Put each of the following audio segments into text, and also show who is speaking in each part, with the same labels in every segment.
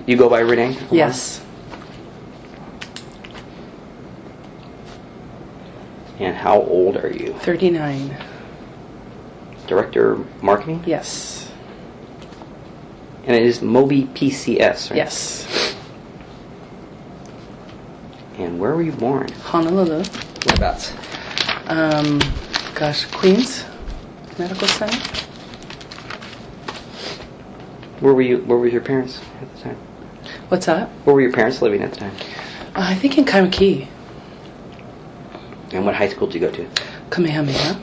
Speaker 1: You go by Renee?
Speaker 2: Yes.
Speaker 1: And how old are you?
Speaker 2: 39.
Speaker 1: Director of Marketing?
Speaker 2: Yes.
Speaker 1: And it is Moby PCS, right?
Speaker 2: Yes.
Speaker 1: And where were you born?
Speaker 2: Honolulu.
Speaker 1: Whereabouts?
Speaker 2: Queens Medical Center.
Speaker 1: Where were your parents at the time?
Speaker 2: What's that?
Speaker 1: Where were your parents living at the time?
Speaker 2: I think in Kaimaki.
Speaker 1: And what high school did you go to?
Speaker 2: Kamehameha.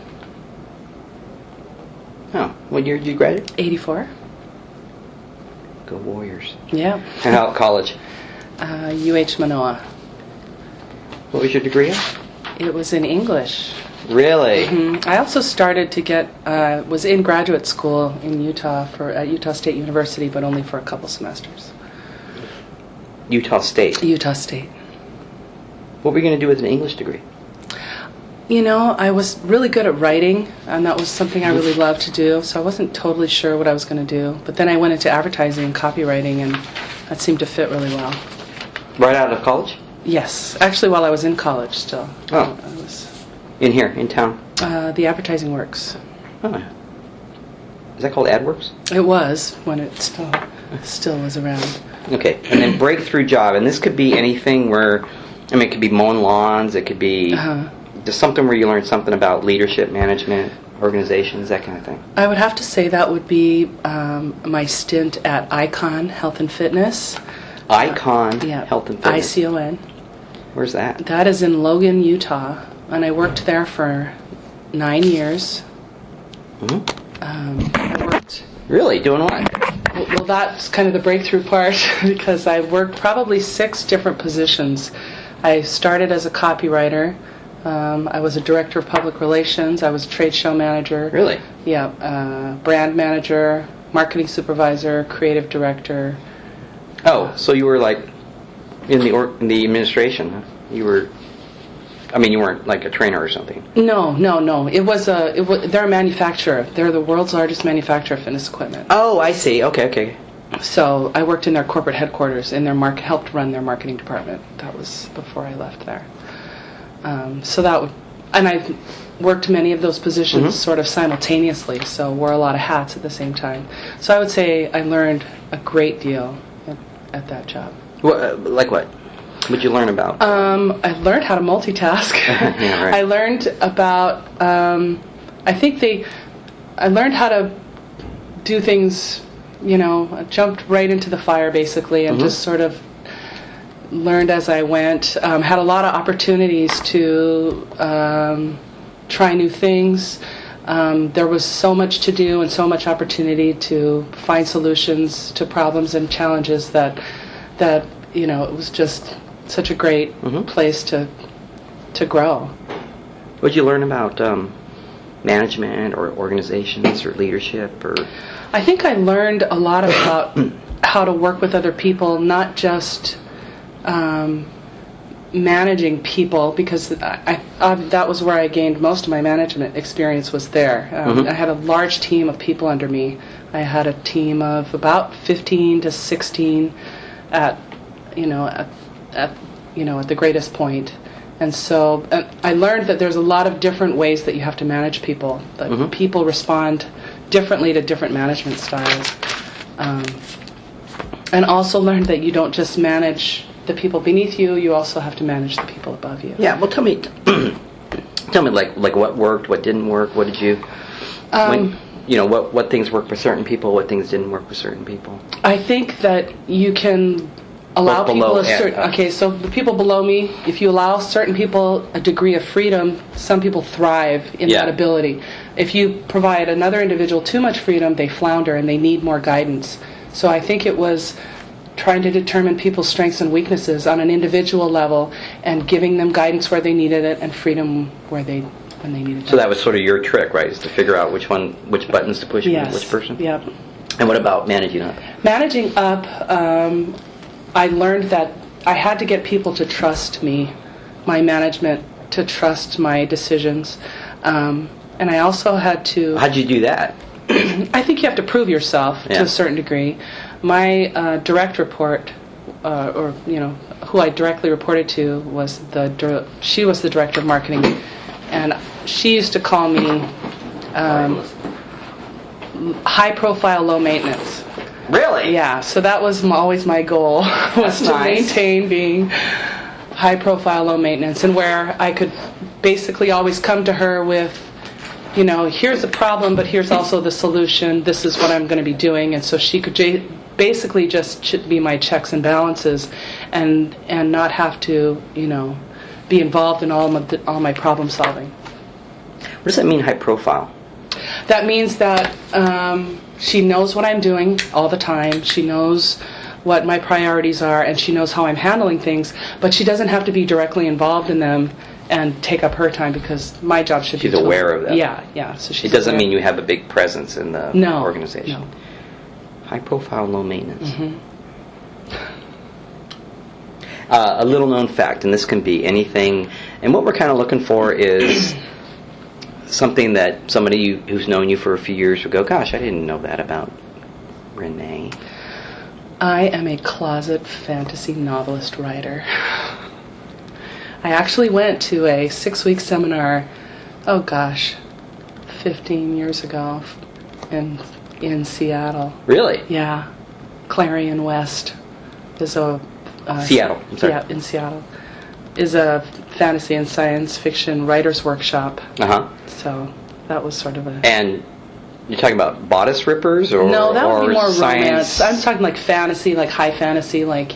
Speaker 1: Oh, what year did you graduate?
Speaker 2: 84.
Speaker 1: Go Warriors.
Speaker 2: Yeah.
Speaker 1: And how about college?
Speaker 2: UH Manoa.
Speaker 1: What was your degree in?
Speaker 2: It was in English.
Speaker 1: Really?
Speaker 2: Mm-hmm. I also started to was in graduate school in Utah at Utah State University, but only for a couple semesters.
Speaker 1: Utah State?
Speaker 2: Utah State.
Speaker 1: What were you going to do with an English degree?
Speaker 2: You know, I was really good at writing, and that was something I really loved to do, so I wasn't totally sure what I was going to do. But then I went into advertising and copywriting, and that seemed to fit really well.
Speaker 1: Right out of college?
Speaker 2: Yes. Actually, while I was in college still.
Speaker 1: Oh.
Speaker 2: I was
Speaker 1: in here, in town?
Speaker 2: The Advertising Works.
Speaker 1: Oh. Is that called AdWorks?
Speaker 2: It was, when it still was around.
Speaker 1: Okay, and then breakthrough job, and this could be anything where, it could be mowing lawns, it could be just something where you learn something about leadership, management, organizations, that kind of thing.
Speaker 2: I would have to say that would be my stint at Icon Health and Fitness.
Speaker 1: Icon Health and Fitness.
Speaker 2: ICON.
Speaker 1: Where's that?
Speaker 2: That is in Logan, Utah, and I worked there for 9 years.
Speaker 1: Mm-hmm.
Speaker 2: I worked.
Speaker 1: Really? Doing what?
Speaker 2: Well, that's kind of the breakthrough part because I worked probably 6 different positions. I started as a copywriter. I was a director of public relations. I was a trade show manager.
Speaker 1: Really?
Speaker 2: Yeah. Brand manager, marketing supervisor, creative director.
Speaker 1: Oh, so you were like in the administration? Huh? You were. You weren't like a trainer or something.
Speaker 2: No. They're a manufacturer. They're the world's largest manufacturer of fitness equipment.
Speaker 1: Oh, I see. Okay.
Speaker 2: So I worked in their corporate headquarters and helped run their marketing department. That was before I left there. And I worked many of those positions sort of simultaneously. So wore a lot of hats at the same time. So I would say I learned a great deal at that job.
Speaker 1: Like what? What'd you learn about?
Speaker 2: I learned how to multitask.
Speaker 1: Yeah, right.
Speaker 2: I learned about. I learned how to do things. I jumped right into the fire basically, and just sort of learned as I went. Had a lot of opportunities to try new things. There was so much to do and so much opportunity to find solutions to problems and challenges that it was just such a great place to grow.
Speaker 1: What did you learn about management or organizations or leadership? Or
Speaker 2: I think I learned a lot about how to work with other people, not just managing people, because that was where I gained most of my management experience was there. I had a large team of people under me. I had a team of about 15 to 16 at the greatest point. And so I learned that there's a lot of different ways that you have to manage people. That people respond differently to different management styles. And also learned that you don't just manage the people beneath you, you also have to manage the people above you.
Speaker 1: Yeah, well, tell me like what worked, what didn't work, what did you... what things worked for certain people, what things didn't work for certain people.
Speaker 2: I think that you can allow people a certain... Okay, so the people below me, if you allow certain people a degree of freedom, some people thrive in that ability. If you provide another individual too much freedom, they flounder and they need more guidance. So I think it was trying to determine people's strengths and weaknesses on an individual level and giving them guidance where they needed it and freedom when they needed it.
Speaker 1: So that was sort of your trick, right? Is to figure out which buttons to push in which person?
Speaker 2: Yep.
Speaker 1: And what about managing up? Managing
Speaker 2: up, I learned that I had to get people to trust me, my management, to trust my decisions. And I also had to...
Speaker 1: How'd you do that?
Speaker 2: I think you have to prove yourself to a certain degree. my direct report, or who I directly reported to, was she was the director of marketing, and she used to call me high profile, low maintenance.
Speaker 1: Really?
Speaker 2: Yeah. So that was always my goal, was to maintain being high profile, low maintenance, and where I could basically always come to her with, here's the problem, but here's also the solution. This is what I'm going to be doing, and so she could basically just be my checks and balances, and not have to, be involved in all my problem solving.
Speaker 1: What does that mean, high profile?
Speaker 2: That means that she knows what I'm doing all the time. She knows what my priorities are, and she knows how I'm handling things, but she doesn't have to be directly involved in them and take up her time, because my job should be...
Speaker 1: She's aware of that.
Speaker 2: Yeah. So
Speaker 1: it doesn't mean you have a big presence in the organization.
Speaker 2: No.
Speaker 1: High profile, low maintenance.
Speaker 2: Mm-hmm.
Speaker 1: A little known fact, and this can be anything, and what we're kind of looking for is something that somebody who's known you for a few years would go, gosh, I didn't know that about Renee.
Speaker 2: I am a closet fantasy novelist writer. I actually went to a 6-week seminar, 15 years ago in Seattle.
Speaker 1: Really?
Speaker 2: Yeah. Clarion West is a...
Speaker 1: Seattle, I'm sorry.
Speaker 2: Yeah, in Seattle. Is a fantasy and science fiction writer's workshop.
Speaker 1: Uh-huh.
Speaker 2: So that was sort of a...
Speaker 1: And you're talking about bodice rippers, or
Speaker 2: no, that would be more
Speaker 1: science?
Speaker 2: romance. I'm talking like fantasy, like high fantasy, like,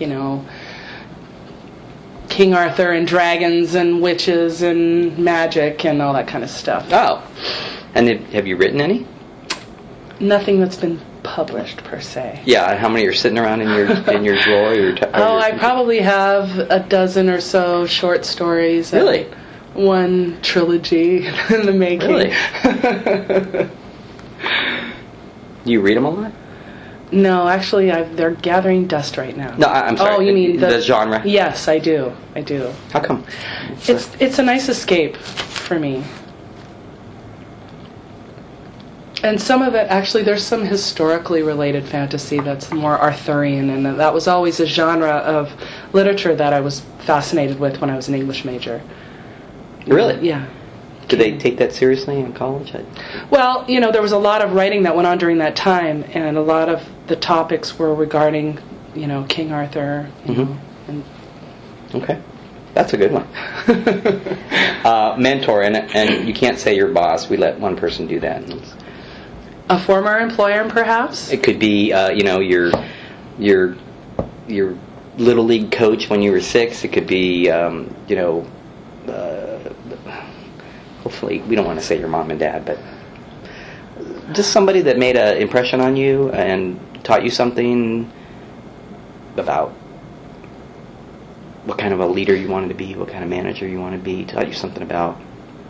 Speaker 2: King Arthur and dragons and witches and magic and all that kind of stuff.
Speaker 1: Oh. And have you written any?
Speaker 2: Nothing that's been published per se.
Speaker 1: Yeah, how many are sitting around in your drawer?
Speaker 2: I probably have a dozen or so short stories.
Speaker 1: Really?
Speaker 2: One trilogy in the making.
Speaker 1: Really? Do you read them a lot?
Speaker 2: No, actually, they're gathering dust right now.
Speaker 1: No, I'm sorry.
Speaker 2: Oh, you mean
Speaker 1: the genre?
Speaker 2: Yes, I do.
Speaker 1: How come?
Speaker 2: It's a nice escape for me. And some of it, actually, there's some historically related fantasy that's more Arthurian, and that was always a genre of literature that I was fascinated with when I was an English major.
Speaker 1: Really?
Speaker 2: Yeah.
Speaker 1: Did they take that seriously in college?
Speaker 2: Well, there was a lot of writing that went on during that time, and a lot of the topics were regarding, King Arthur, and...
Speaker 1: Okay. That's a good one. Mentor, and you can't say your boss. We let one person do that.
Speaker 2: A former employer, perhaps?
Speaker 1: It could be, your little league coach when you were 6. It could be, hopefully, we don't want to say your mom and dad, but just somebody that made an impression on you and taught you something about what kind of a leader you wanted to be, what kind of manager you want to be, taught you something about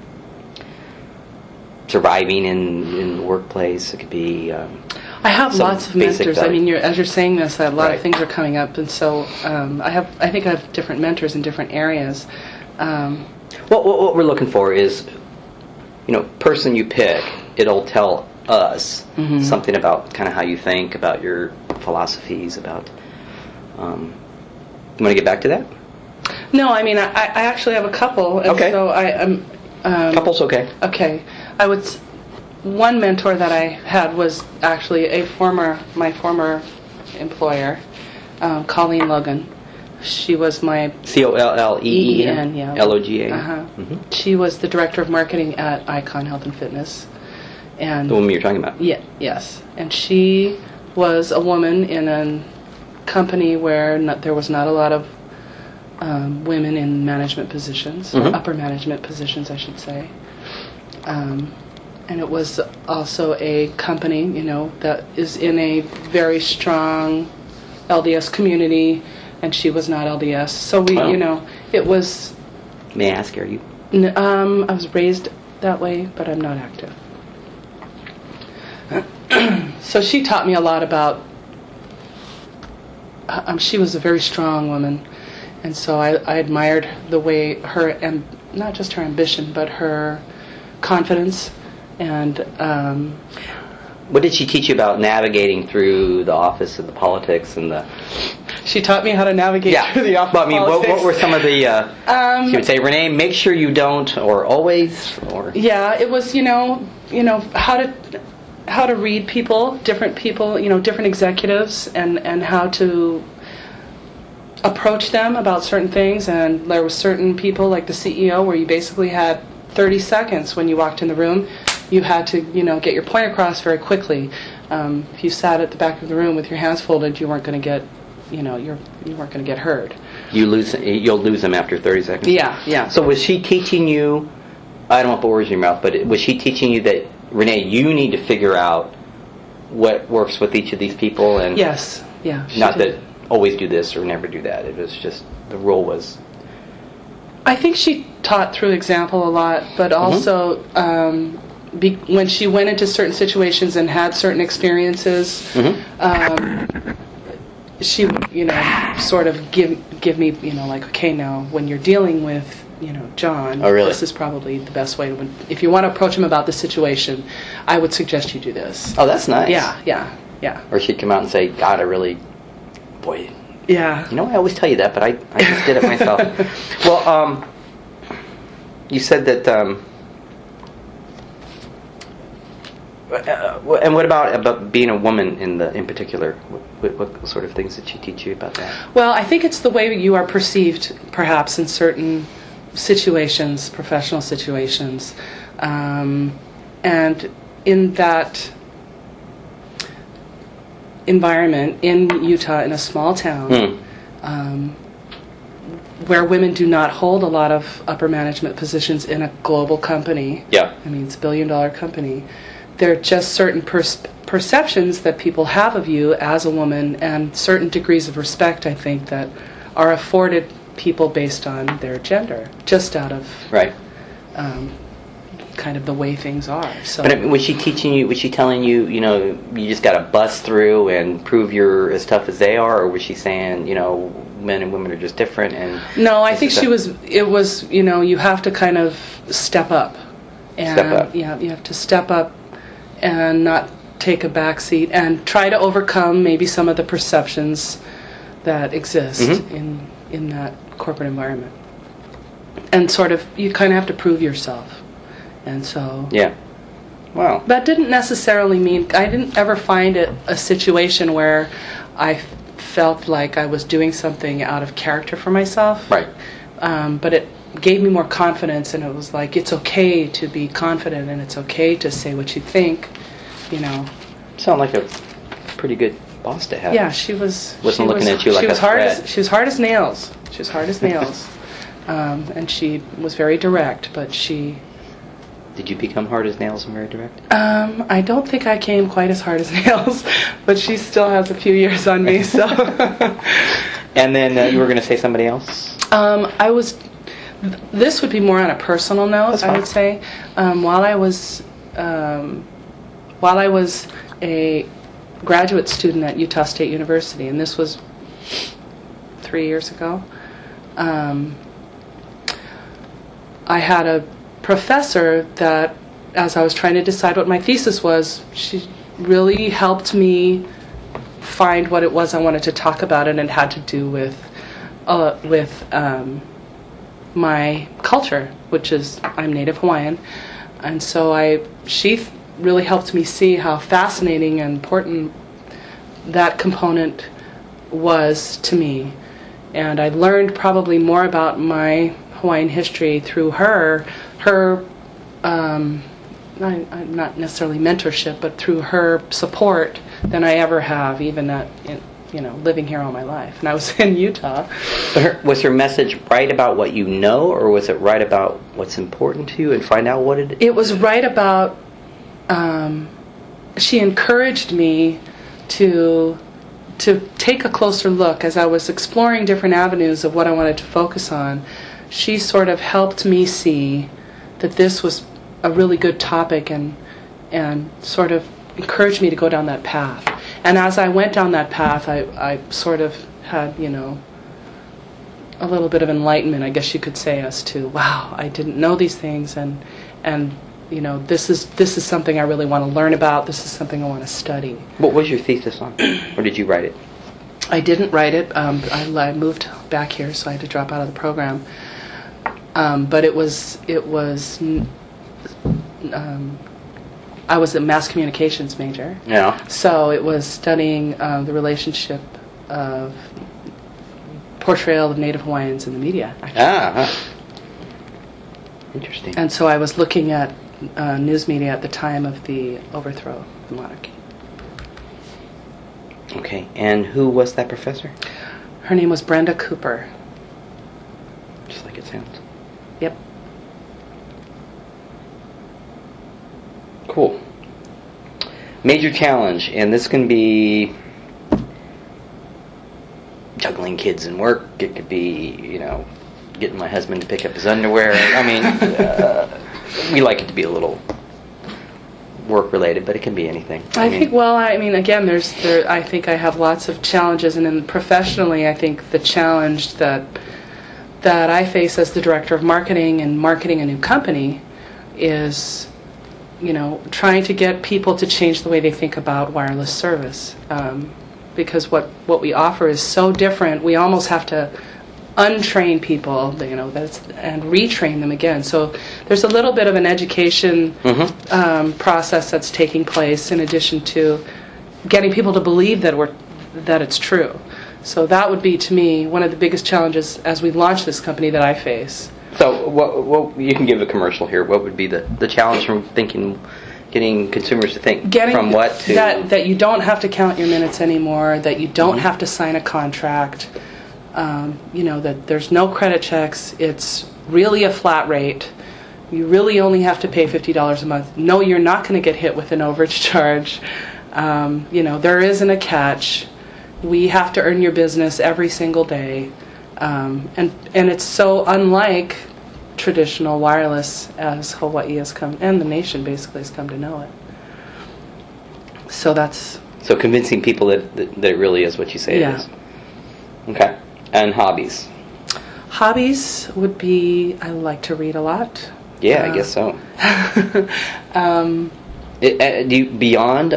Speaker 1: surviving in the workplace. It could be...
Speaker 2: I have lots of mentors. I mean, as you're saying this, a lot of things are coming up, and so I think I have different mentors in different areas.
Speaker 1: What we're looking for is, person you pick, it'll tell us something about kind of how you think, about your philosophies, about... you want to get back to that? No,
Speaker 2: I mean, I actually have a couple. And
Speaker 1: okay.
Speaker 2: So I'm...
Speaker 1: Couple's okay.
Speaker 2: Okay. One mentor that I had was actually my former employer, Colleen Logan. She was my...
Speaker 1: Colleen,
Speaker 2: yeah.
Speaker 1: Loga.
Speaker 2: Uh-huh. Mm-hmm. She was the director of marketing at Icon Health and Fitness. And
Speaker 1: the woman you're talking about?
Speaker 2: Yeah, yes. And she was a woman in a company where there was not a lot of women in management positions, or upper management positions, I should say. And it was also a company, that is in a very strong LDS community, and she was not LDS. So we, it was...
Speaker 1: May I ask, are you?
Speaker 2: I was raised that way, but I'm not active. So she taught me a lot about... she was a very strong woman, and so I admired the way not just her ambition, but her confidence, and
Speaker 1: What did she teach you about navigating through the office and the politics and the?
Speaker 2: She taught me how to navigate through the office.
Speaker 1: But I mean,
Speaker 2: politics.
Speaker 1: what were some of the? She would say, Renee, make sure you don't, or always, or.
Speaker 2: Yeah, it was how to read people, different executives, and how to approach them about certain things. And there were certain people, like the CEO, where you basically had 30 seconds when you walked in the room. You had to, get your point across very quickly. If you sat at the back of the room with your hands folded, you weren't going to get, you weren't going to get heard. You'll
Speaker 1: lose them after 30 seconds.
Speaker 2: Yeah.
Speaker 1: So was she teaching you? I don't want to put words in your mouth, but was she teaching you that, Renee, you need to figure out what works with each of these people? And
Speaker 2: yes, yeah.
Speaker 1: Not that always do this or never do that. It was just the rule was.
Speaker 2: I think she taught through example a lot, but also when she went into certain situations and had certain experiences, she would, sort of give me, like, okay, now when you're dealing with, John, this is probably the best way to. If you want to approach him about the situation, I would suggest you do this.
Speaker 1: Oh, that's nice.
Speaker 2: Yeah.
Speaker 1: Or she'd come out and say, God, boy.
Speaker 2: Yeah.
Speaker 1: I always tell you that, but I just did it myself. Well, you said that. And what about being a woman in particular? What sort of things did she teach you about that?
Speaker 2: Well, I think it's the way you are perceived, perhaps, in certain situations, professional situations, and in that environment in Utah, in a small town, where women do not hold a lot of upper management positions in a global company.
Speaker 1: Yeah.
Speaker 2: I mean, it's a billion-dollar company. There are just certain perceptions that people have of you as a woman, and certain degrees of respect, I think, that are afforded people based on their gender, just out of kind of the way things are. So,
Speaker 1: but was she teaching you? Was she telling you, you just got to bust through and prove you're as tough as they are, or was she saying, men and women are just different? And
Speaker 2: no, I think she was. It was, you have to kind of step up. And, Yeah, you have to step up and not take a back seat and try to overcome maybe some of the perceptions that exist in that corporate environment. And sort of, you kind of have to prove yourself. And so...
Speaker 1: Yeah. Wow.
Speaker 2: That didn't necessarily mean... I didn't ever find it a situation where I felt like I was doing something out of character for myself.
Speaker 1: Right.
Speaker 2: But it gave me more confidence, and it was like, it's okay to be confident, and it's okay to say what you think,
Speaker 1: Sound like a pretty good boss to have.
Speaker 2: Yeah, she was.
Speaker 1: Wasn't looking at you like a threat.
Speaker 2: She was hard as nails. She was hard as nails, and she was very direct. But she.
Speaker 1: Did you become hard as nails and very direct?
Speaker 2: I don't think I came quite as hard as nails, but she still has a few years on me. So.
Speaker 1: And then you were going to say somebody else?
Speaker 2: I was. This would be more on a personal note, I would say. While I was a graduate student at Utah State University, and this was 3 years ago, I had a professor that, as I was trying to decide what my thesis was, she really helped me find what it was I wanted to talk about, and it had to do with my culture, which is I'm Native Hawaiian, and so she really helped me see how fascinating and important that component was to me, and I learned probably more about my Hawaiian history through her not necessarily mentorship, but through her support than I ever have, even living here all my life. And I was in Utah.
Speaker 1: Was her message right about what you know, or was it right about what's important to you and find out what it is?
Speaker 2: It was right about, she encouraged me to take a closer look as I was exploring different avenues of what I wanted to focus on. She sort of helped me see that this was a really good topic and sort of encouraged me to go down that path. And as I went down that path, I sort of had, a little bit of enlightenment, I guess you could say, as to, wow, I didn't know these things, and this is something I really want to learn about. This is something I want to study.
Speaker 1: What was your thesis on? Or did you write it?
Speaker 2: I didn't write it. I moved back here, so I had to drop out of the program. But it was. I was a mass communications major.
Speaker 1: Yeah.
Speaker 2: So it was studying the relationship of portrayal of Native Hawaiians in the media, actually.
Speaker 1: Interesting.
Speaker 2: And so I was looking at news media at the time of the overthrow of the monarchy.
Speaker 1: Okay. And who was that professor?
Speaker 2: Her name was Brenda Cooper.
Speaker 1: Just like it sounds.
Speaker 2: Yep.
Speaker 1: Cool. Major challenge, and this can be juggling kids and work. It could be, getting my husband to pick up his underwear. I mean, we like it to be a little work-related, but it can be anything.
Speaker 2: I think I think I have lots of challenges, and then professionally, I think the challenge that I face as the director of marketing and marketing a new company is, trying to get people to change the way they think about wireless service. Because what we offer is so different, we almost have to untrain people, and retrain them again. So there's a little bit of an education process that's taking place in addition to getting people to believe that it's true. So that would be, to me, one of the biggest challenges as we launch this company that I face.
Speaker 1: So what you can give a commercial here. What would be the challenge from getting consumers to think from what to...
Speaker 2: That you don't have to count your minutes anymore, that you don't have to sign a contract, that there's no credit checks, it's really a flat rate, you really only have to pay $50 a month. No, you're not going to get hit with an overage charge. There isn't a catch. We have to earn your business every single day. And it's so unlike traditional wireless as Hawaii has come, and the nation basically has come to know it. So
Speaker 1: convincing people that it really is what you say it is. Okay. And hobbies?
Speaker 2: Hobbies would be, I like to read a lot.
Speaker 1: Yeah, I guess so. Do you, beyond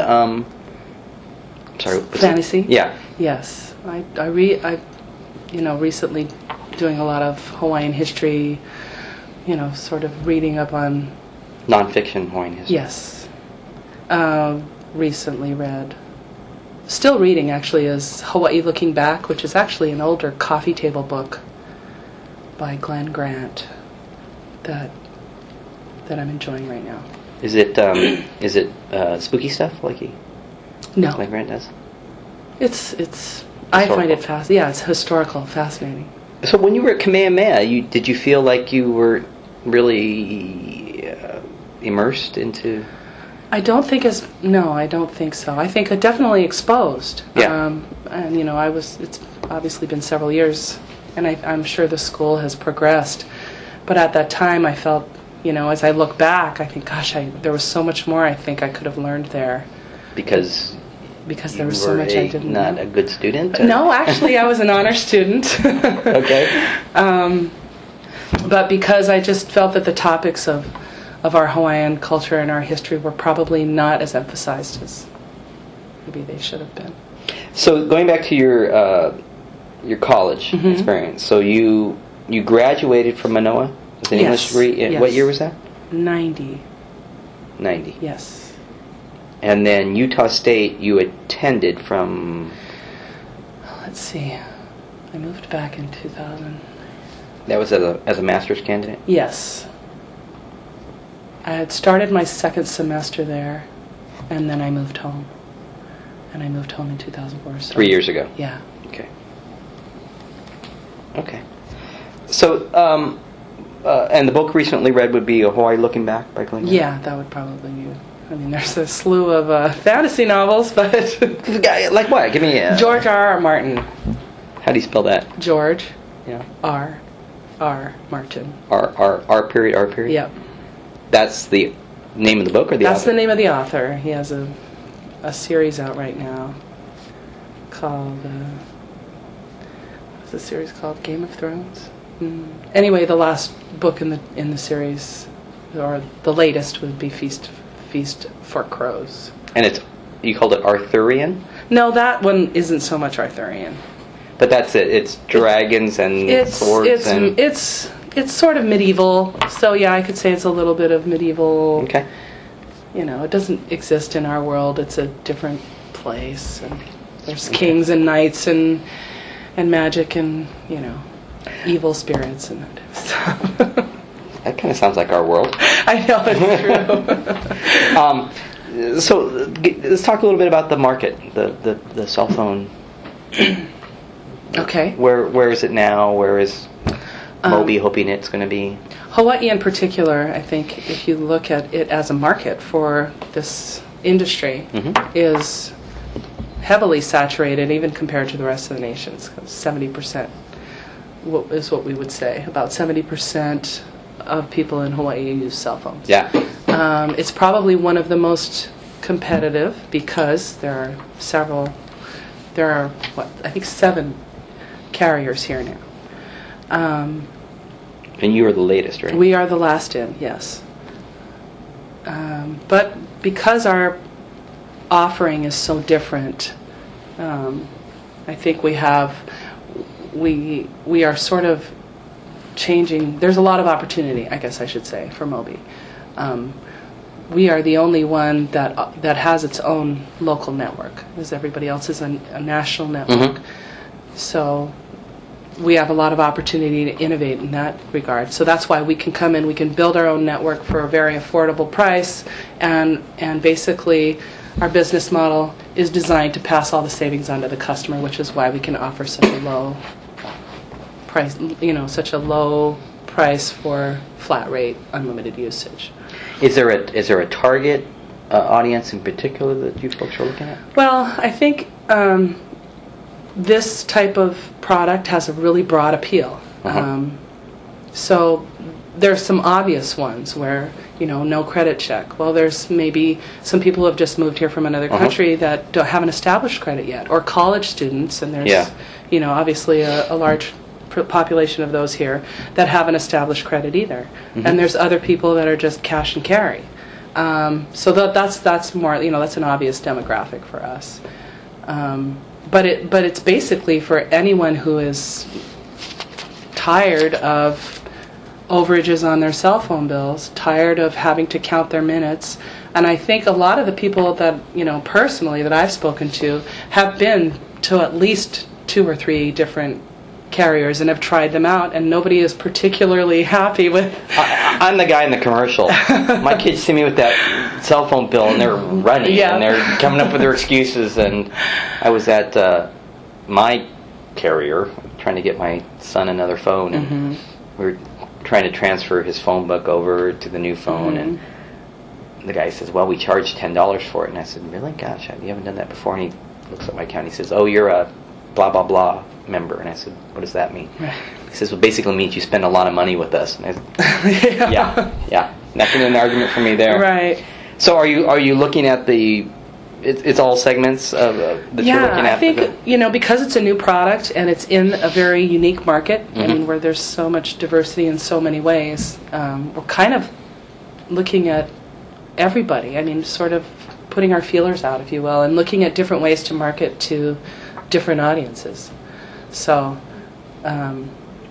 Speaker 2: fantasy?
Speaker 1: Yeah.
Speaker 2: Yes. I recently doing a lot of Hawaiian history, sort of reading up on
Speaker 1: nonfiction Hawaiian history.
Speaker 2: Yes. Recently read, still reading actually, is Hawaii Looking Back, which is actually an older coffee table book by Glenn Grant that I'm enjoying right now.
Speaker 1: Is it spooky stuff like
Speaker 2: No.
Speaker 1: Glenn Grant does?
Speaker 2: It's I find it it's historical, fascinating.
Speaker 1: So when you were at Kamehameha, did you feel like you were really immersed into...
Speaker 2: I don't think so. I think definitely exposed.
Speaker 1: Yeah.
Speaker 2: And it's obviously been several years, and I'm sure the school has progressed. But at that time, I felt, as I look back, I think, gosh, there was so much more I think I could have learned there.
Speaker 1: Because
Speaker 2: there was so much I didn't know.
Speaker 1: Not a good student? Or?
Speaker 2: No, actually, I was an honor student.
Speaker 1: Okay.
Speaker 2: But because I just felt that the topics of our Hawaiian culture and our history were probably not as emphasized as maybe they should have been.
Speaker 1: So going back to your college experience, so you graduated from Manoa with an English degree.
Speaker 2: Yes.
Speaker 1: What year was that?
Speaker 2: 90.
Speaker 1: 90.
Speaker 2: Yes.
Speaker 1: And then Utah State you attended from...
Speaker 2: Let's see. I moved back in 2000.
Speaker 1: That was as a master's candidate?
Speaker 2: Yes. I had started my second semester there, and then I moved home. And I moved home in 2004. So
Speaker 1: 3 years ago?
Speaker 2: Yeah.
Speaker 1: Okay. So, and the book recently read would be Hawaii Looking Back by Glenn Grant?
Speaker 2: Yeah, that would probably be... I mean, there's a slew of fantasy novels, but...
Speaker 1: Like what? Give me a...
Speaker 2: George R. Martin.
Speaker 1: How do you spell that?
Speaker 2: George.
Speaker 1: Yeah.
Speaker 2: R. Martin.
Speaker 1: R period?
Speaker 2: Yep.
Speaker 1: That's the name of the book or the author?
Speaker 2: That's the name of the author. He has a series out right now called... what's the series called? Game of Thrones? Anyway, the last book in the series or the latest would be Feast for Crows.
Speaker 1: And you called it Arthurian?
Speaker 2: No, that one isn't so much Arthurian.
Speaker 1: But that's it. It's dragons and swords and...
Speaker 2: It's sort of medieval. So yeah, I could say it's a little bit of medieval.
Speaker 1: Okay.
Speaker 2: It doesn't exist in our world. It's a different place. And there's kings and knights and magic and, evil spirits and stuff.
Speaker 1: That kind of sounds like our world.
Speaker 2: I know, it's
Speaker 1: true. So let's talk a little bit about the market, the cell phone.
Speaker 2: Okay.
Speaker 1: Where is it now? Where is Moby hoping it's going to be?
Speaker 2: Hawaii in particular, I think, if you look at it as a market for this industry, is heavily saturated, even compared to the rest of the nations. 70% is what we would say. About 70% of people in Hawaii use cell phones.
Speaker 1: Yeah.
Speaker 2: It's probably one of the most competitive because there are I think 7 carriers here now.
Speaker 1: And you are the latest, right?
Speaker 2: We are the last in, yes. But because our offering is so different, I think we are sort of changing. There's a lot of opportunity, I guess I should say, for Moby. We are the only one that has its own local network, as everybody else is a national network. So we have a lot of opportunity to innovate in that regard. So that's why we can come in, we can build our own network for a very affordable price, and basically our business model is designed to pass all the savings on to the customer, which is why we can offer such a low price, for flat rate unlimited usage.
Speaker 1: Is there a target audience in particular that you folks are looking at?
Speaker 2: Well, I think this type of product has a really broad appeal. So there's some obvious ones where, no credit check. Well, there's maybe some people who have just moved here from another country that haven't established credit yet, or college students, and there's, obviously a large population of those here that haven't established credit either. And there's other people that are just cash and carry. So that's more, that's an obvious demographic for us. But it's basically for anyone who is tired of overages on their cell phone bills, tired of having to count their minutes. And I think a lot of the people that, personally that I've spoken to have been to at least 2 or 3 different carriers and have tried them out, and nobody is particularly happy with...
Speaker 1: I'm the guy in the commercial. My kids see me with that cell phone bill and they're running and they're coming up with their excuses. And I was at my carrier trying to get my son another phone, and we were trying to transfer his phone book over to the new phone, and the guy says, well, we charge $10 for it. And I said, really? Gosh, you haven't done that before. And he looks at my account and he says, oh, you're a blah blah blah member. And I said, what does that mean? He says, well, basically means you spend a lot of money with us. And I said, yeah, nothing an argument for me there.
Speaker 2: Right.
Speaker 1: So are you looking at it's all segments that you're looking at?
Speaker 2: I think because it's a new product and it's in a very unique market, where there's so much diversity in so many ways, we're kind of looking at everybody. Sort of putting our feelers out, if you will, and looking at different ways to market to different audiences. So, are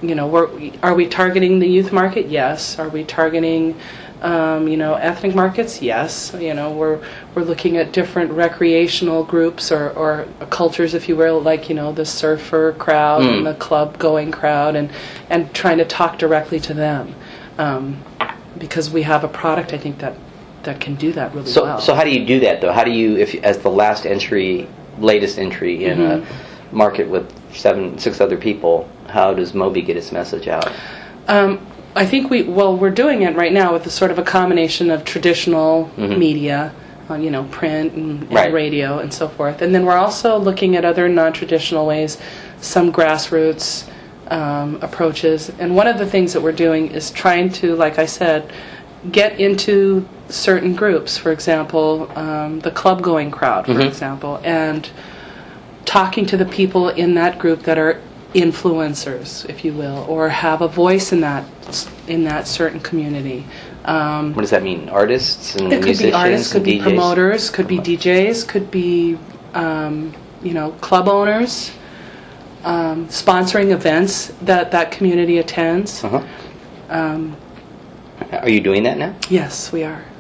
Speaker 2: we targeting the youth market? Yes. Are we targeting, ethnic markets? Yes. We're looking at different recreational groups or cultures, if you will, like the surfer crowd and the club going crowd, and trying to talk directly to them, because we have a product, I think, that can do that really well.
Speaker 1: So how do you do that though? How do you, as the latest entry in a market with 6 other people, how does Moby get its message out?
Speaker 2: I think we're doing it right now with a sort of a combination of traditional media, print and radio and so forth. And then we're also looking at other non-traditional ways, some grassroots approaches. And one of the things that we're doing is trying to, like I said, get into certain groups. For example, the club-going crowd, for example, and talking to the people in that group that are influencers, if you will, or have a voice in that certain community.
Speaker 1: What does that mean? Artists and
Speaker 2: it could
Speaker 1: musicians
Speaker 2: be artists, could
Speaker 1: and
Speaker 2: be
Speaker 1: DJs?
Speaker 2: promoters, could be DJs, could be club owners, sponsoring events that community attends.
Speaker 1: Uh-huh. Are you doing that now?
Speaker 2: Yes, we are.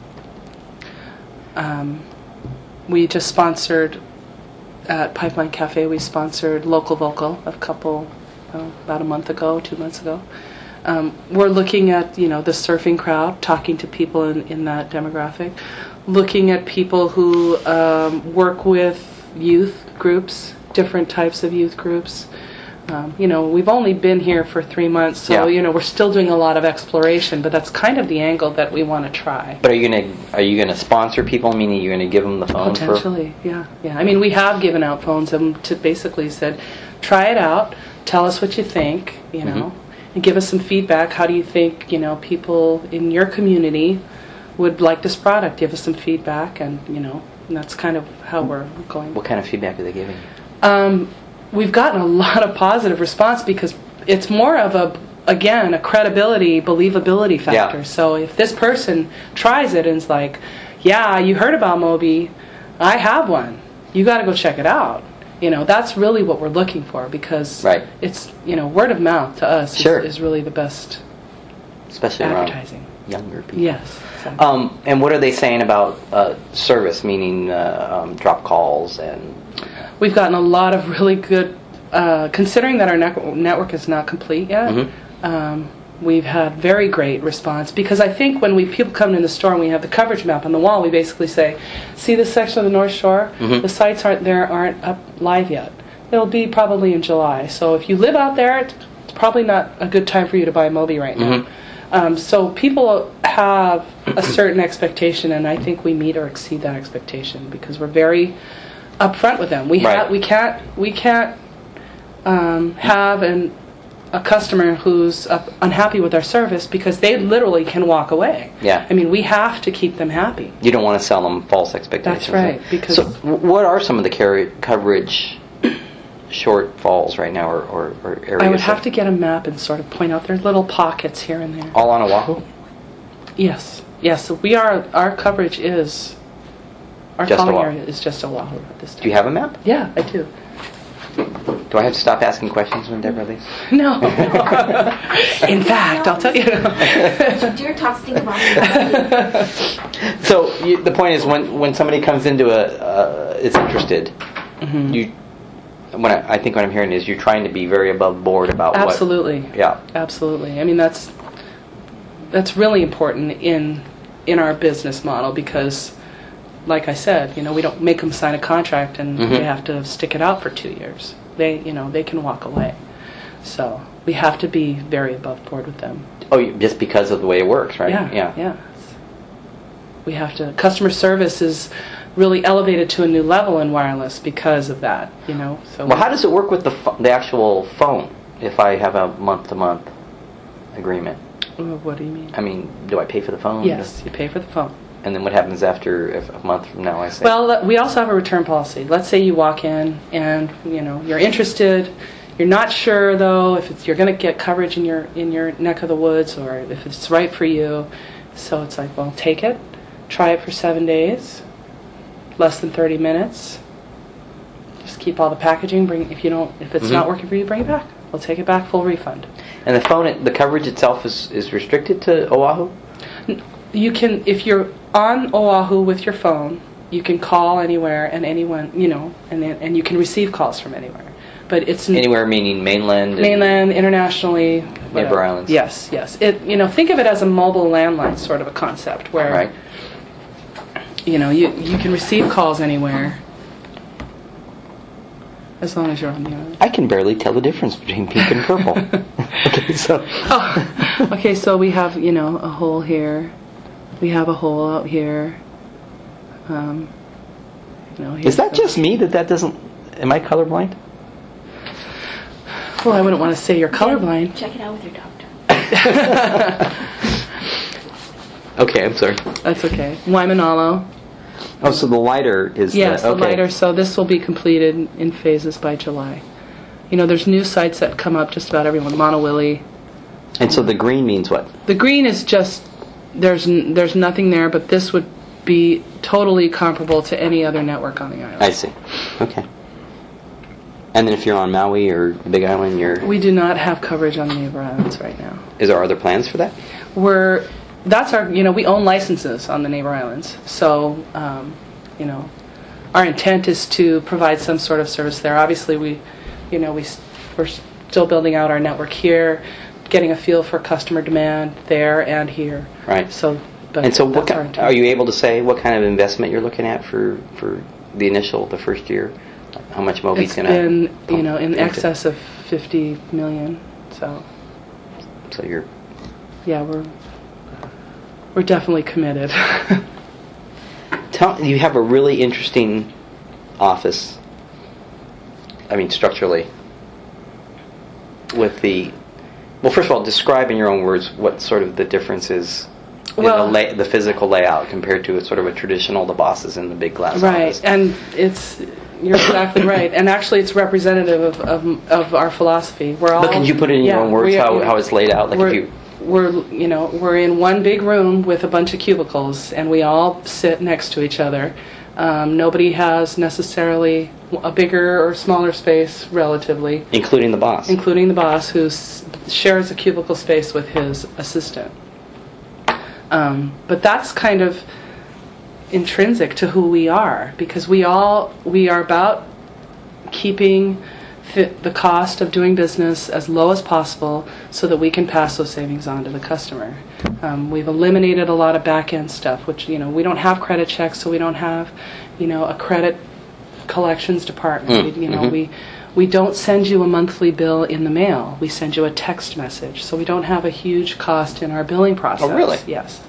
Speaker 2: We just sponsored at Pipeline Cafe. We sponsored Local Vocal about a month ago, 2 months ago. We're looking at the surfing crowd, talking to people in that demographic, looking at people who work with youth groups, different types of youth groups. We've only been here for 3 months, so we're still doing a lot of exploration. But that's kind of the angle that we want to try.
Speaker 1: But are you gonna sponsor people? Meaning you're gonna give them the phone?
Speaker 2: Potentially, yeah. I mean, we have given out phones to basically said, try it out, tell us what you think, and give us some feedback. How do you think people in your community would like this product? Give us some feedback, and that's kind of how we're going.
Speaker 1: What kind of feedback are they giving you?
Speaker 2: We've gotten a lot of positive response because it's more of a credibility, believability factor.
Speaker 1: Yeah.
Speaker 2: So if this person tries it and is like, yeah, you heard about Moby, I have one, you got to go check it out. That's really what we're looking for, because it's, word of mouth to us is really the best,
Speaker 1: especially
Speaker 2: advertising.
Speaker 1: Around younger people.
Speaker 2: Yes. Exactly.
Speaker 1: And what are they saying about service, meaning drop calls and...
Speaker 2: We've gotten a lot of really good, considering that our network is not complete yet, we've had very great response, because I think when people come in the store and we have the coverage map on the wall, we basically say, see this section of the North Shore? The sites aren't up live yet. They'll be probably in July. So if you live out there, it's probably not a good time for you to buy Moby right now. So people have a certain expectation, and I think we meet or exceed that expectation, because we're very upfront with them. We can't have a customer who's unhappy with our service, because they literally can walk away.
Speaker 1: Yeah.
Speaker 2: I mean, we have to keep them happy.
Speaker 1: You don't want to sell them false expectations.
Speaker 2: That's right. Because
Speaker 1: so, what are some of the coverage shortfalls right now, or areas?
Speaker 2: I would have to get a map and sort of point out there's little pockets here and there.
Speaker 1: All on Oahu?
Speaker 2: Yes. So our coverage is. Our
Speaker 1: just
Speaker 2: calling
Speaker 1: Oahu.
Speaker 2: area is just Oahu at this time.
Speaker 1: Do you have a map?
Speaker 2: Yeah, I do.
Speaker 1: Do I have to stop asking questions when Deborah leaves?
Speaker 2: No. In fact, I'll tell you.
Speaker 3: You're talking about it.
Speaker 1: So the point is, when somebody comes into is interested, I think what I'm hearing is you're trying to be very above board about
Speaker 2: Absolutely.
Speaker 1: what... Yeah.
Speaker 2: Absolutely. I mean, that's really important in our business model, because, like I said, we don't make them sign a contract and they have to stick it out for 2 years. They can walk away. So we have to be very above board with them.
Speaker 1: Oh, just because of the way it works, right?
Speaker 2: Yeah. We have to. Customer service is really elevated to a new level in wireless because of that. So.
Speaker 1: Well, how does it work with the actual phone? If I have a month-to-month agreement.
Speaker 2: What do you mean?
Speaker 1: I mean, do I pay for the phone?
Speaker 2: Yes, you pay for the phone.
Speaker 1: And then what happens after a month from now, I say?
Speaker 2: Well, we also have a return policy. Let's say you walk in and, you're interested. You're not sure, though, if you're going to get coverage in your neck of the woods, or if it's right for you. So it's like, well, take it. Try it for 7 days. Less than 30 minutes. Just keep all the packaging. If it's not working for you, bring it back. We'll take it back, full refund.
Speaker 1: And the coverage itself is restricted to Oahu?
Speaker 2: You can, if you're on Oahu with your phone, you can call anywhere and anyone, and you can receive calls from anywhere. But it's
Speaker 1: anywhere meaning mainland,
Speaker 2: internationally,
Speaker 1: neighbor islands.
Speaker 2: Yes. It think of it as a mobile landline sort of a concept where you can receive calls anywhere as long as you're on the island.
Speaker 1: I can barely tell the difference between pink and purple.
Speaker 2: Okay, so we have a hole here. We have a hole out here.
Speaker 1: Is that just me that doesn't... Am I colorblind?
Speaker 2: Well, I wouldn't want to say you're colorblind.
Speaker 3: Check it out with your doctor.
Speaker 1: Okay, I'm sorry.
Speaker 2: That's okay. Waimanalo.
Speaker 1: Oh, so the lighter is...
Speaker 2: Yes, the lighter. So this will be completed in phases by July. there's new sites that come up just about everyone. Monowilly.
Speaker 1: And so the green means what?
Speaker 2: The green is just there's nothing there, but this would be totally comparable to any other network on the island.
Speaker 1: I see. Okay. And then if you're on Maui or the Big Island,
Speaker 2: we do not have coverage on the neighbor islands right now.
Speaker 1: Is there other plans for that?
Speaker 2: That's our, we own licenses on the neighbor islands. So, our intent is to provide some sort of service there. Obviously, we're still building out our network here, getting a feel for customer demand there and here.
Speaker 1: Right.
Speaker 2: So,
Speaker 1: are you able to say what kind of investment you're looking at for the first year? How much Moby's going to?
Speaker 2: It's been, in excess of $50 million. So
Speaker 1: you're.
Speaker 2: Yeah, we're definitely committed.
Speaker 1: You have a really interesting office. I mean, structurally. Well, first of all, describe in your own words what sort of the difference is in the physical layout compared to the traditional, the bosses in the big glass office.
Speaker 2: Right, and you're exactly right. And actually, it's representative of our philosophy.
Speaker 1: But can you put it in your own words how it's laid out?
Speaker 2: We're in one big room with a bunch of cubicles, and we all sit next to each other. Nobody has necessarily a bigger or smaller space relatively.
Speaker 1: Including the boss,
Speaker 2: who shares a cubicle space with his assistant. But that's kind of intrinsic to who we are, because we are about keeping the cost of doing business as low as possible so that we can pass those savings on to the customer. We've eliminated a lot of back-end stuff, which, we don't have credit checks, so we don't have, a credit collections department. We don't send you a monthly bill in the mail. We send you a text message, so we don't have a huge cost in our billing process.
Speaker 1: Oh, really?
Speaker 2: Yes.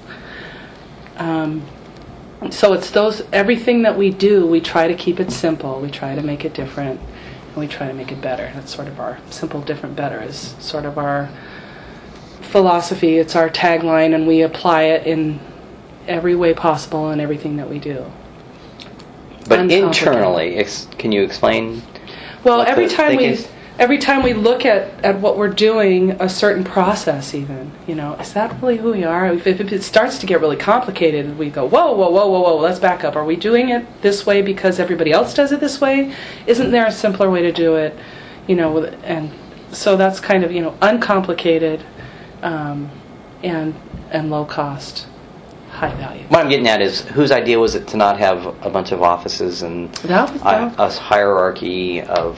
Speaker 2: So it's everything that we do, we try to keep it simple. We try to make it different. And we try to make it better. That's sort of our simple, different, better is sort of our philosophy. It's our tagline, and we apply it in every way possible in everything that we do.
Speaker 1: But internally, can you explain?
Speaker 2: Well, every time we look at what we're doing, a certain process even, is that really who we are? If it starts to get really complicated, we go, whoa, let's back up. Are we doing it this way because everybody else does it this way? Isn't there a simpler way to do it? And so that's kind of, uncomplicated and low cost, high value.
Speaker 1: What I'm getting at is, whose idea was it to not have a bunch of offices and a hierarchy of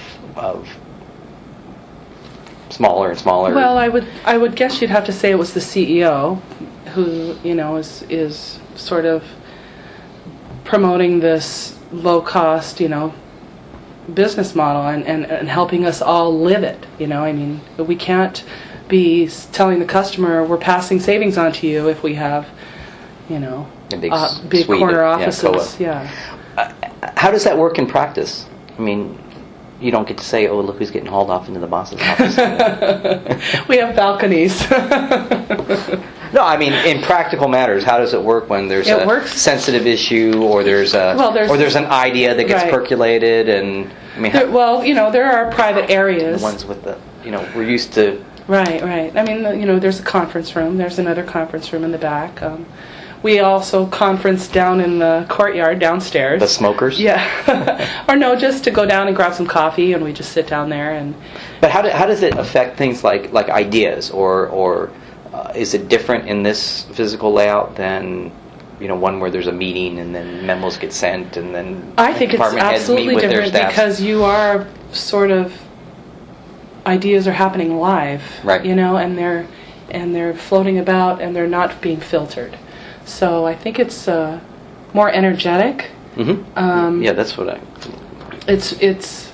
Speaker 1: smaller and smaller?
Speaker 2: Well, I would guess you'd have to say it was the CEO who, is sort of promoting this low cost, business model and helping us all live it. We can't be telling the customer we're passing savings on to you if we have,
Speaker 1: a
Speaker 2: big corner offices. Yeah.
Speaker 1: How does that work in practice? You don't get to say, oh, look who's getting hauled off into the boss's office.
Speaker 2: We have balconies.
Speaker 1: No, in practical matters, how does it work when there's sensitive issue, or there's an idea that gets percolated, and
Speaker 2: there are private areas.
Speaker 1: The ones with we're used to.
Speaker 2: Right. There's a conference room. There's another conference room in the back. We also conference down in the courtyard downstairs.
Speaker 1: The smokers?
Speaker 2: Yeah. Or no, just to go down and grab some coffee, and we just sit down there.
Speaker 1: But how does it affect things like ideas, or is it different in this physical layout than one where there's a meeting and then memos get sent and then
Speaker 2: I think it's absolutely different because you are sort of ideas are happening live,
Speaker 1: right?
Speaker 2: And they're floating about and they're not being filtered. So I think it's more energetic.
Speaker 1: Mm-hmm. That's what
Speaker 2: It's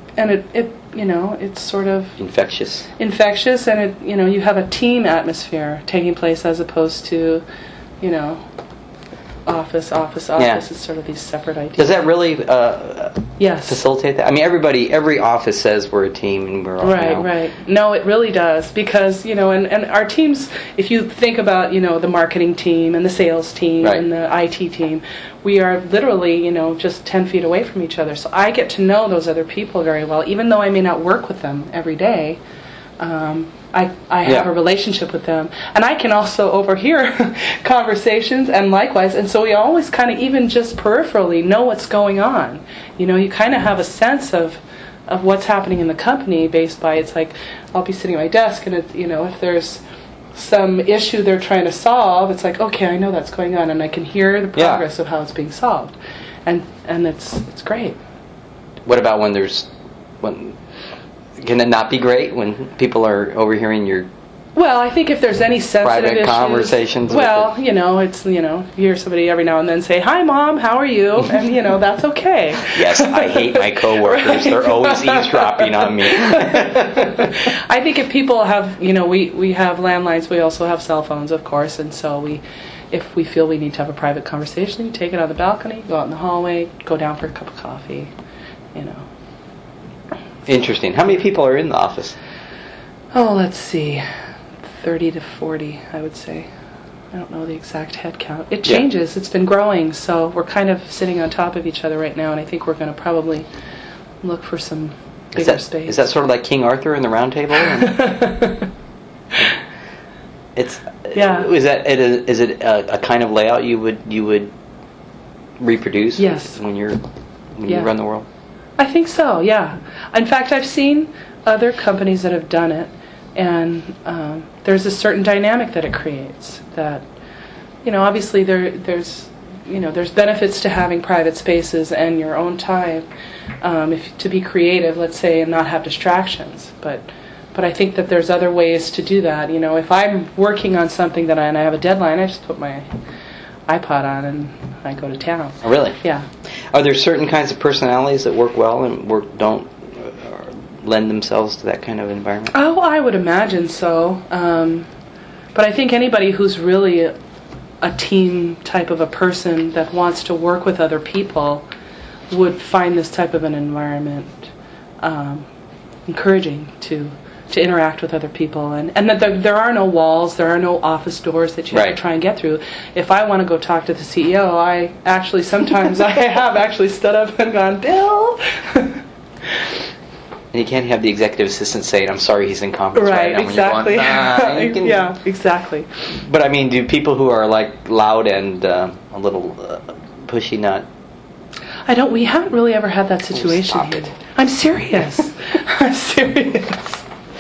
Speaker 2: sort of
Speaker 1: infectious,
Speaker 2: and you have a team atmosphere taking place as opposed to, office.
Speaker 1: Yeah.
Speaker 2: It's sort of these separate ideas.
Speaker 1: Does that really
Speaker 2: Yes.
Speaker 1: facilitate that? I mean, every office says we're a team and we're all,
Speaker 2: Right. No, it really does, because, and our teams, if you think about, the marketing team and the sales team
Speaker 1: Right.
Speaker 2: and the IT team, we are literally, just 10 feet away from each other. So I get to know those other people very well, even though I may not work with them every day. I have a relationship with them, and I can also overhear conversations, and likewise, and so we always kind of, even just peripherally, know what's going on. You kind of have a sense of what's happening in the company based by, it's like, I'll be sitting at my desk, and it's, if there's some issue they're trying to solve, it's like, okay, I know that's going on, and I can hear the progress of how it's being solved, and it's great.
Speaker 1: What about when can it not be great when people are overhearing your
Speaker 2: Well, I think if there's any sensitive
Speaker 1: private
Speaker 2: issues,
Speaker 1: conversations?
Speaker 2: well, it's you hear somebody every now and then say, "Hi, Mom, how are you?" And that's okay.
Speaker 1: Yes, I hate my coworkers.
Speaker 2: Right.
Speaker 1: They're always eavesdropping on me.
Speaker 2: I think if people have, we have landlines, we also have cell phones, of course, and so if we feel we need to have a private conversation, you take it on the balcony, go out in the hallway, go down for a cup of coffee,
Speaker 1: Interesting. How many people are in the office?
Speaker 2: Oh, let's see, 30 to 40, I would say. I don't know the exact head count. It changes. It's been growing, so we're kind of sitting on top of each other right now, and I think we're going to probably look for some bigger space.
Speaker 1: Is that sort of like King Arthur and the Round Table? It's Is it a kind of layout you would reproduce?
Speaker 2: Yes.
Speaker 1: When you run the world.
Speaker 2: I think so. Yeah. In fact, I've seen other companies that have done it, and there's a certain dynamic that it creates. That obviously there's benefits to having private spaces and your own time, to be creative, let's say, and not have distractions. But I think that there's other ways to do that. If I'm working on something and I have a deadline, I just put my iPod on and I go to town.
Speaker 1: Oh, really?
Speaker 2: Yeah.
Speaker 1: Are there certain kinds of personalities that work well and don't lend themselves to that kind of environment?
Speaker 2: Oh, I would imagine so. But I think anybody who's really a team type of a person that wants to work with other people would find this type of an environment encouraging to interact with other people, and that there are no walls, there are no office doors that you have to try and get through. If I want to go talk to the CEO, I actually sometimes I have actually stood up and gone, "Bill."
Speaker 1: And you can't have the executive assistant saying, "I'm sorry, he's in conference right now."
Speaker 2: Exactly.
Speaker 1: When you're going,
Speaker 2: yeah, exactly.
Speaker 1: But I mean, do people who are like loud and a little pushy not?
Speaker 2: We haven't really ever had that situation
Speaker 1: Stop
Speaker 2: here.
Speaker 1: it.
Speaker 2: I'm serious. I'm serious.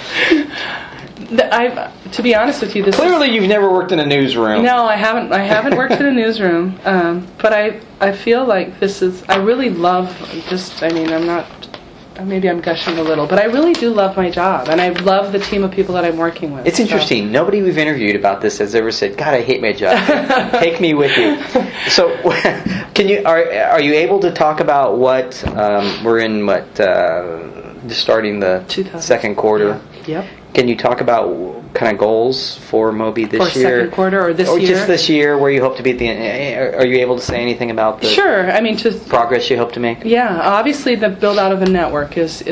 Speaker 2: To be honest with you,
Speaker 1: Clearly you've never worked in a newsroom.
Speaker 2: No, I haven't. I haven't worked in a newsroom, but I feel like this is. I really love. I'm not. Maybe I'm gushing a little, but I really do love my job, and I love the team of people that I'm working with.
Speaker 1: It's interesting. So. Nobody we've interviewed about this has ever said, "God, I hate my job." Take me with you. So, are you able to talk about what we're in? Just starting the second quarter.
Speaker 2: Yeah. Yep.
Speaker 1: Can you talk about kind of goals for Moby this year?
Speaker 2: For second quarter or this year?
Speaker 1: Or just this year, where you hope to be at the end? Are you able to say anything about the progress you hope to make?
Speaker 2: Yeah, obviously the build out of a network is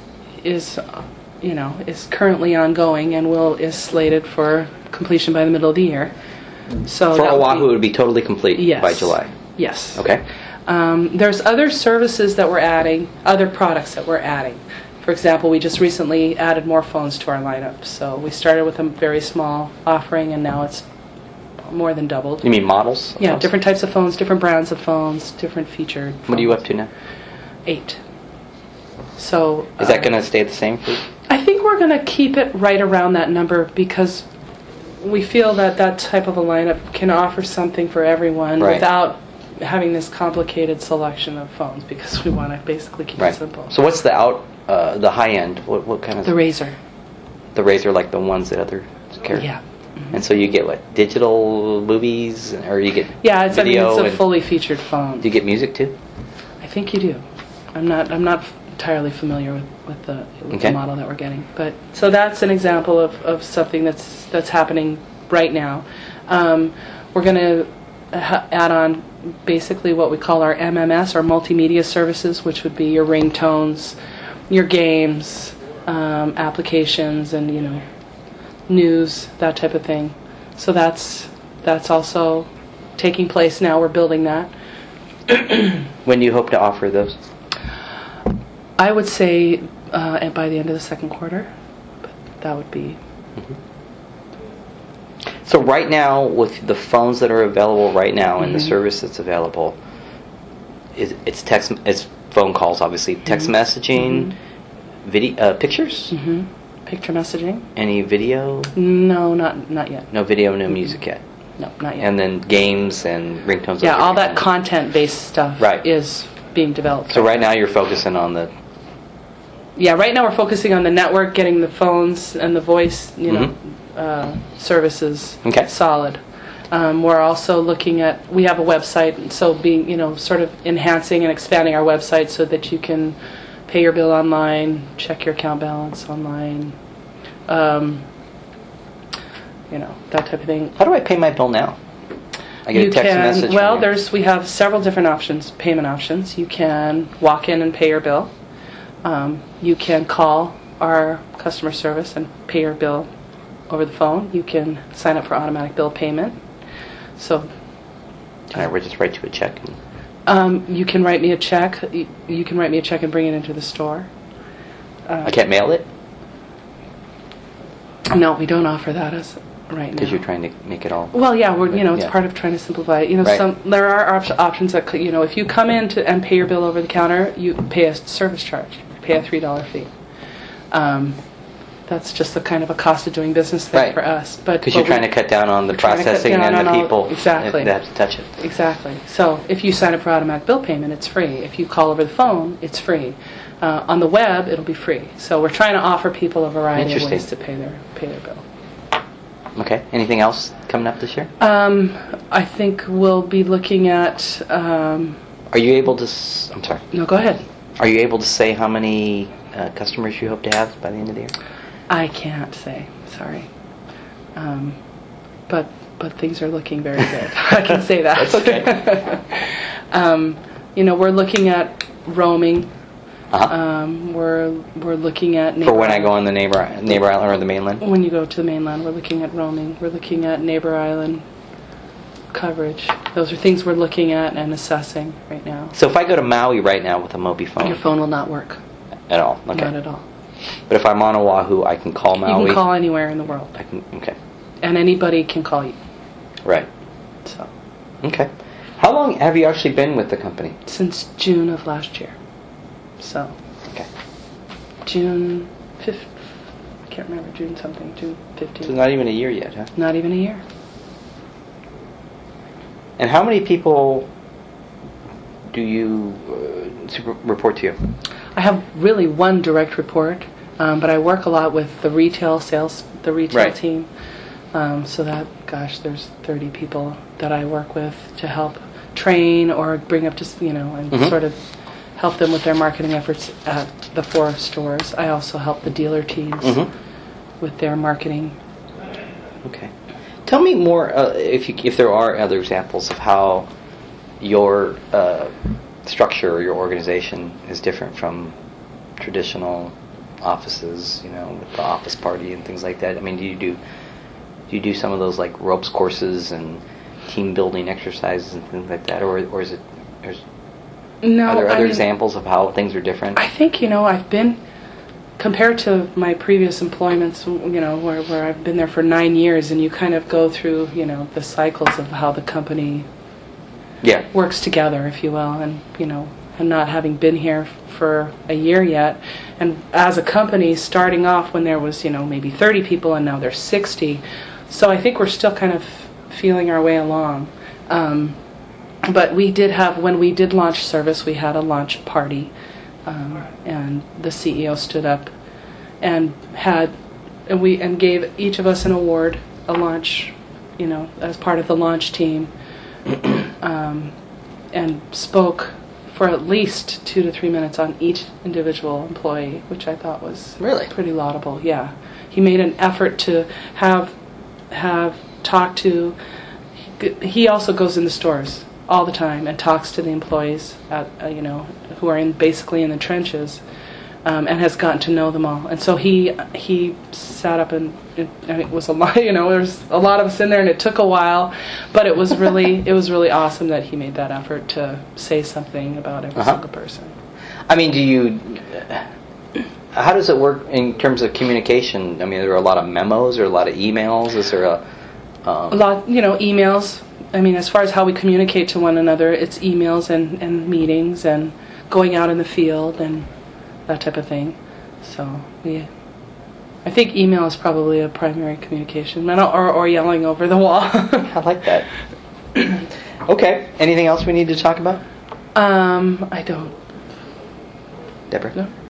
Speaker 2: currently ongoing and is slated for completion by the middle of the year. So
Speaker 1: for Oahu, it would be totally complete by July.
Speaker 2: Yes.
Speaker 1: Okay.
Speaker 2: There's other services that we're adding, other products that we're adding. For example, we just recently added more phones to our lineup. So we started with a very small offering, and now it's more than doubled.
Speaker 1: You mean models?
Speaker 2: Yeah, different types of phones, different brands of phones, different featured phones.
Speaker 1: What are you up to now?
Speaker 2: 8. So
Speaker 1: is that going to stay the same for you?
Speaker 2: I think we're going to keep it right around that number because we feel that type of a lineup can offer something for everyone without having this complicated selection of phones, because we want to basically keep it simple.
Speaker 1: So what's the high end? What kind of?
Speaker 2: The Razr.
Speaker 1: The Razr, like the ones that others carry?
Speaker 2: Yeah. Mm-hmm.
Speaker 1: And so you get what? Digital movies, or you get
Speaker 2: video? It's a fully featured phone.
Speaker 1: Do you get music too?
Speaker 2: I think you do. I'm not entirely familiar with the model that we're getting, but so that's an example of something that's happening right now. We're going to add on basically what we call our MMS, or multimedia services, which would be your ringtones, your games, applications, and news, that type of thing. So that's also taking place now. We're building that.
Speaker 1: When do you hope to offer those?
Speaker 2: I would say by the end of the second quarter, but that would be.
Speaker 1: So right now, with the phones that are available right now and the service that's available, it's phone calls, obviously, text messaging, video, pictures,
Speaker 2: picture messaging.
Speaker 1: Any video?
Speaker 2: No, not yet.
Speaker 1: No video, no music yet.
Speaker 2: No, not yet.
Speaker 1: And then games and ringtones.
Speaker 2: Yeah, all that content-based stuff is being developed.
Speaker 1: So right now you're focusing on the.
Speaker 2: Yeah, right now we're focusing on the network, getting the phones and the voice, services solid. We're also looking at, we have a website, so being, sort of enhancing and expanding our website so that you can pay your bill online, check your account balance online, that type of thing.
Speaker 1: How do I pay my bill now? I get a text message.
Speaker 2: Well, we have several different payment options. You can walk in and pay your bill. You can call our customer service and pay your bill over the phone. You can sign up for automatic bill payment. So,
Speaker 1: can I just write you a check?
Speaker 2: You can write me a check. You can write me a check and bring it into the store.
Speaker 1: I can't mail it?
Speaker 2: No, we don't offer that as right now.
Speaker 1: Because you're trying to make it all.
Speaker 2: Well, yeah, it's part of trying to simplify it. There are options that if you come in and pay your bill over the counter, you pay a service charge. You pay a $3 fee. That's just a kind of a cost of doing business thing for us.
Speaker 1: Because you're trying to cut down on the processing and the people that have to touch it.
Speaker 2: Exactly. So if you sign up for automatic bill payment, it's free. If you call over the phone, it's free. On the web, it'll be free. So we're trying to offer people a variety of ways to pay their bill.
Speaker 1: Okay. Anything else coming up this year?
Speaker 2: I think we'll be looking at.
Speaker 1: Are you able to? I'm sorry.
Speaker 2: No, go ahead.
Speaker 1: Are you able to say how many customers you hope to have by the end of the year?
Speaker 2: I can't say. Sorry. But things are looking very good. I can say that.
Speaker 1: That's okay.
Speaker 2: We're looking at roaming. We're looking at
Speaker 1: for when I go on the neighbor island or the mainland.
Speaker 2: When you go to the mainland, we're looking at roaming. We're looking at neighbor island coverage. Those are things we're looking at and assessing right now.
Speaker 1: So if I go to Maui right now with a Mobi phone,
Speaker 2: your phone will not work
Speaker 1: at all. Okay.
Speaker 2: Not at all.
Speaker 1: But if I'm on Oahu, I can call Maui.
Speaker 2: You can call anywhere in the world.
Speaker 1: I can. Okay.
Speaker 2: And anybody can call you.
Speaker 1: Right.
Speaker 2: So.
Speaker 1: Okay. How long have you actually been with the company?
Speaker 2: Since June of last year. So.
Speaker 1: Okay.
Speaker 2: June 5th. I can't remember. June 15th.
Speaker 1: So not even a year yet, huh?
Speaker 2: Not even a year.
Speaker 1: And how many people do you report to you?
Speaker 2: I have really one direct report, but I work a lot with the retail team. So there's 30 people that I work with to help train or bring up to, and sort of help them with their marketing efforts at the 4 stores. I also help the dealer teams with their marketing.
Speaker 1: Okay. Tell me more, if there are other examples of how your structure or your organization is different from traditional offices, with the office party and things like that. I mean, do you do some of those like ropes courses and team building exercises and things like that, or is it?
Speaker 2: No.
Speaker 1: Are there other examples of how things are different?
Speaker 2: I think I've been. Compared to my previous employments, where I've been there for 9 years, and you kind of go through, the cycles of how the company works together, if you will, and not having been here for a year yet, and as a company starting off when there was, maybe 30 people, and now there's 60, so I think we're still kind of feeling our way along. But we did have, when we did launch service, we had a launch party. And the CEO stood up and gave each of us an award, a launch, as part of the launch team, and spoke for at least 2 to 3 minutes on each individual employee, which I thought was
Speaker 1: really
Speaker 2: pretty laudable. Yeah, he made an effort to have talked to he also goes in the stores all the time and talks to the employees at, who are basically in the trenches, and has gotten to know them all. And so he sat up and it was a lot. There's a lot of us in there, and it took a while, but it was really awesome that he made that effort to say something about every single person.
Speaker 1: I mean, how does it work in terms of communication? I mean, there are a lot of memos or a lot of emails. Is there a
Speaker 2: lot, emails. I mean, as far as how we communicate to one another, it's emails and meetings and going out in the field and that type of thing. So I think email is probably a primary communication, or yelling over the wall.
Speaker 1: I like that. Okay. Anything else we need to talk about?
Speaker 2: I don't.
Speaker 1: Deborah?
Speaker 2: No.